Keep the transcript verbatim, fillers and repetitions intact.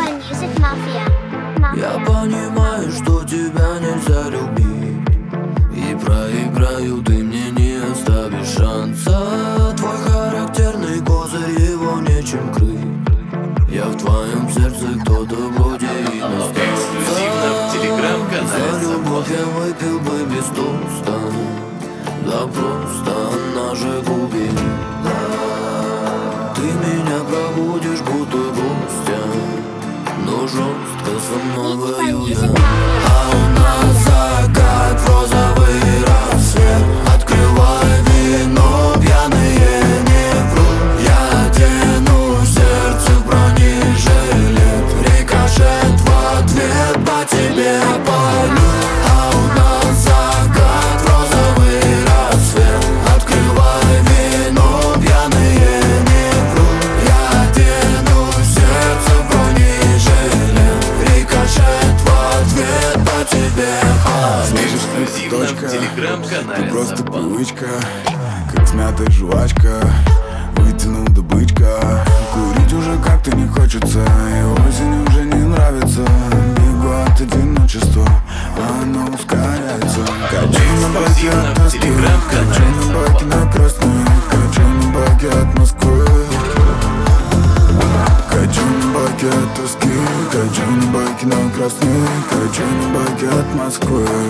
Я понимаю, что тебя нельзя любить, и проиграю, ты мне не оставишь шанса. Твой характерный козырь, его нечем крыть. Я в твоем сердце кто-то вроде эксклюзивно в телеграм-канале. За любовь я выпил бы без тоста, да просто она же губит. Ты меня проводишь будто гостя, но жестко со мной воюя. А у нас закат, розовый рассвет. Открывай вино, пьяные не врут. Я одену сердце в бронежилет, рикошет в ответ по тебе полю. А у нас закат, розовый рассвет. Открывай вино, пьяные не врут. Я одену сердце в бронежилет, рикошет в ответ по тебе полю. Эксклюзивно в телеграм-канале. Ты просто привычка, как смятая жвачка. Вытянул до бычка. Курить уже как-то не хочется, и осень уже не нравится. Бегу от одиночества, а оно ускоряется. Качу на байке от Москвы, качу на байке на красной, качу на байке от Москвы. Качу на байке от тоски, качу на байке на красной, качу на байке от Москвы.